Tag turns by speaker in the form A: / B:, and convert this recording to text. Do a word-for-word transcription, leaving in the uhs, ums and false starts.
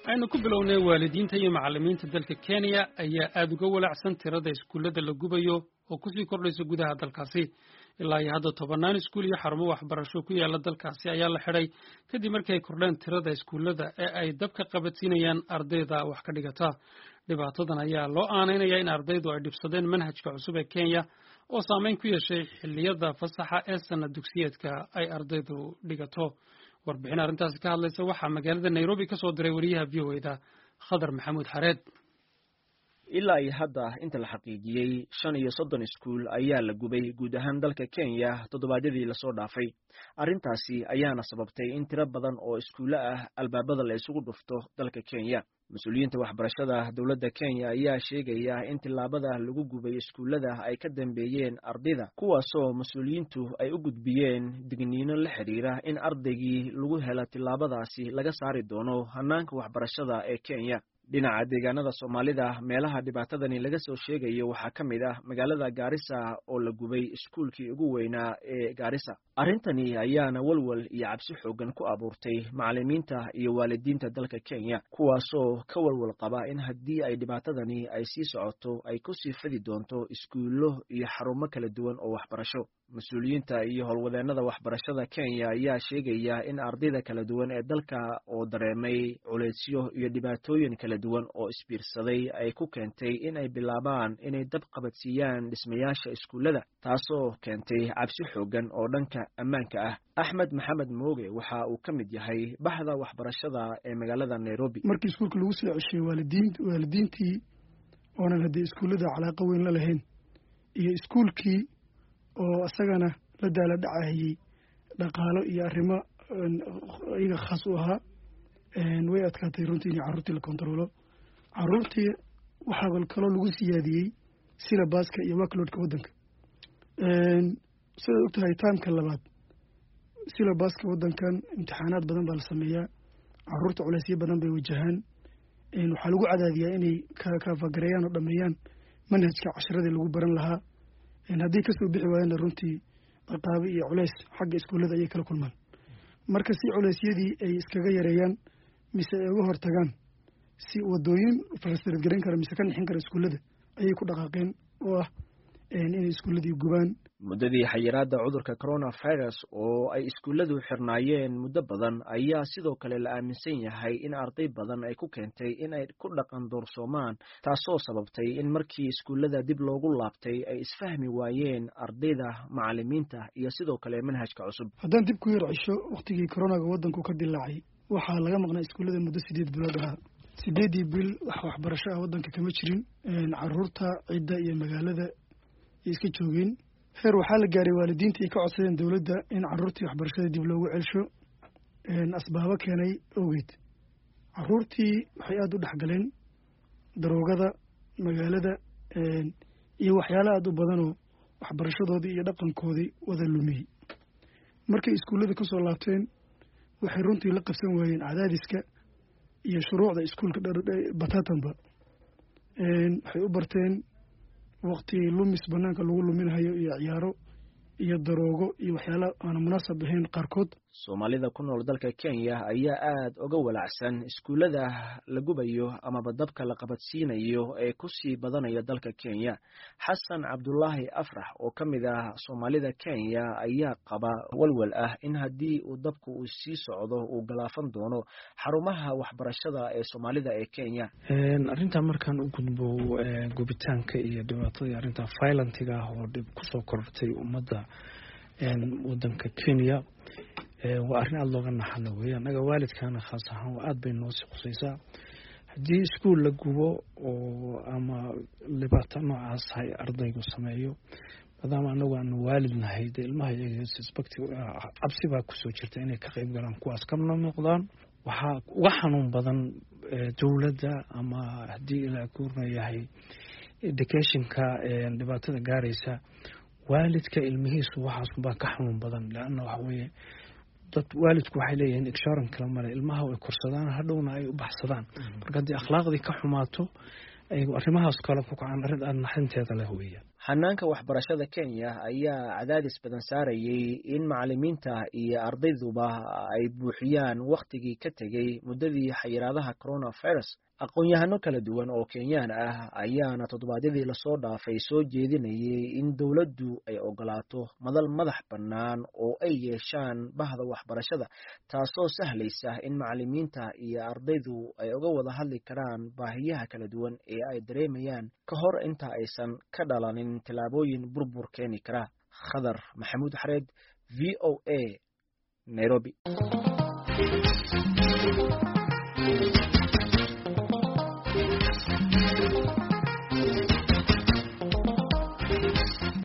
A: aynu ku bilownay waalidiinta iyo macallimiinta dalka Kenya ayaa aad uga walacsan tirada iskuulada la gubayo oo ku sii kordhaysa gudaha dalkaasi ilaa iyo hadda tobanaan iskuul iyo xarumo waxbarasho ku yaala dalkaasi ayaa la xiray kadib markii ay kordheen tirada iskuulada ee ay dabka qabadsiinayaan ardayda wax ka dhigata dhibaatadan ayaa loo aaneynaya in ardaydu ay dhibsadeen manhajka cusub ee Kenya oo saameyn ku yeeshay xilliyada fasaxa ee sanad dugsiyeedka ay ardaydu dhigato warbixin arrintaasi ka hadlaysa waxaa magaalada Nairobi ka soo diray wariyaha V O A-da Khadar Maxamuud Xareed
B: ilaa iyo hadda inta la xaqiijiyay shan iyo soddon iskuul ayaa la gubay guud ahaan dalka Kenya toddobaadyadii la soo dhaafay arrintaasi ayaana sababtay in tiro badan oo iskuulo ah albaabada la isugu dhufto dalka Kenya mas'uuliyiinta waxbarashada dawladda Kenya ayaa sheegaya in tilaabada lagu gubay iskuulada ay ka dambeeyeen ardayda kuwaasoo mas'uuliyiintu ay u gudbiyeen digniino la xiriira in ardaygii lagu helo tilaabadaasi laga saari doono hanaanka waxbarashada ee Kenya dhinaca deegaanada Soomaalida meelaha dhibaatadani laga soo sheegayo waxaa ka mid ah magaalada Garissa oo la gubay iskuulkii ugu weynaa ee Garissa arrintani ayaana walwal iyo cabsi xoogan ku abuurtay macallimiinta iyo waalidiinta dalka Kenya kuwaasoo ka walwal qaba in haddii ay dhibaatadani ay sii socoto ay ku sii fidi doonto iskuulo iyo xarumo kala duwan oo waxbarasho mas'uuliyiinta iyo howlwadeenada waxbarashada Kenya ayaa sheegaya in ardayda kala duwan ee dalka oo dareemay culeysyo iyo dhibaatooyin kala duwan oo isbiirsaday ay ku keentay in ay bilaabaan inay dab qabadsiiyaan dhismayaasha iskuulada taasoo keentay cabsi xoogan oo dhanka ammaanka ah Axmed Maxamed Mooge waxa uu ka mid yahay baxda waxbarashada ee magaalada Nairobi
C: markii iskuulka lagu soo ceshay waalidiin waalidiintii oonan hadii iskuulada calaaqo weyn la lahayn iyo iskuulkii oo asagana la daala dhacayay dhaqaalo iyo arrimo iyaga khaas u ahaa way adkaatay runtii in carruurtii la kontrolo carruurtii waxaa kaloo lagu siyaadiyey syllabuska iyo workloadka waddanka sidaad ogtahay taamka labaad syllabuska waddankan imtixaanaad badan baa la sameeyaa carruurta culeysyo badan bay wajahaan waxaa lagu cadaadiyaa inay kafagareeyaan oo dhameeyaan manhajka casharadii lagu baran lahaa haddii kasoo bixi waayana runtii ciqaabe iyo culeys xagga iskuullada ayay kala kulmaan marka si culeysyadii ay iskaga yareeyaan mise ay uga hortagaan si wadooyin farastarad garan kara mise ka nixin kara iskuullada ayay ku dhaqaaqeen oo ah inay iskuulladii gubaan
B: muddadii xayiraadda cudurka coronavirus oo ay iskuulladu xirnaayeen muddo badan ayaa sidoo kale la aaminsan yahay in arday badan ay ku keentay in ay ku dhaqan doorsoomaan taasoo sababtay in markii iskuullada dib loogu laabtay ay isfahmi waayeen ardayda macallimiinta iyo sidoo kale manhajka cusub
C: haddaan dib ku yar cisho wakhtigii coronaga waddanku ka dilaacay waxaa laga maqnaa iskuullada muddo sideed bilood ahaa sideedii bil wax waxbarasho ah waddanka kama jirin carruurta cidda iyo magaalada iska joogeen heer waxaa la gaaray waalidiintii ay ka codsadeen dawladda in carruurtii waxbarashada dib loogu celsho asbaabo keenay awgeed carruurtii waxay aada u dhexgaleen daroogada magaalada iyo waxyaala aada u badanoo waxbarashadoodii iyo dhaqankoodii wada lumiyey markay iskuullada ka soo laabteen waxay runtii la qabsan waayeen cadaadiska iyo shuruucda iskuulka batatanba waxay u barteen waqti lumis banaanka lagu luminayo iyo ciyaaro iyo daroogo iyo waxyaala aan munaasab ahayn qaarkood
B: Soomaalida ku nool dalka Kenya ayaa aad uga walacsan iskuulada la gubayo ama dabka la qabadsiinayo ee ku sii badanaya dalka Kenya Xasan Cabdullaahi Afrax oo kamid ah Soomaalida Kenya ayaa qaba walwal ah in haddii uu dabku uu sii socdo uu galaafan doono xarumaha waxbarashada ee Soomaalida ee Kenya
D: arrinta markaan u gudbo gubitaanka iyo dhibaatada arrinta violentiga oo dib ku soo kortay ummadda waddanka Kenya waa arrin aad looga naxalo weeye anaga waalidkaana khaas ahaan waa aad bay noo sii qusaysaa haddii iskuul la gubo oo ama dhibaato noocaas hay ardaygu sameeyo maadaama anagu aan waalid nahay dee ilmaha iyaga suspect cabsi baa kusoo jirta inay ka qayb galaan kuwaas kamna noqdaan waxaa uga xanuun badan dowladda ama haddii ilaa guurna yahay educationka dhibaatada gaaraysa waalidka ilmihiisu waxaas baa ka xanuun badan laana waxa weeye dad waalidku waxay leeyihiin insurance kala male ilmaha way korsadaan hadhowna ay u baxsadaan marka haddii akhlaaqdii ka xumaato ay arrimahaas kale ku kacaan arrin aad naxinteeda leh weeyaan
B: hanaanka waxbarashada Kenya ayaa cadaadis badan saarayay in macallimiinta iyo ardayduba ay buuxiyaan waqtigii ka tegay muddadii xayiraadaha coronavirus. aqoon-yahano kala duwan oo Kenyaan ah ayaana toddobaadyadii la soo dhaafay soo jeedinayay in dawladdu ay ogolaato madal madax bannaan oo ay yeeshaan bahda waxbarashada, taasoo sahlaysa in macallimiinta iyo ardaydu ay uga wada hadli karaan baahiyaha kala duwan ee ay dareemayaan ka hor inta aysan ka dhalanin tillaabooyin burbur keeni kara. Khadar Maxamuud Xareed, V O A, Nairobi.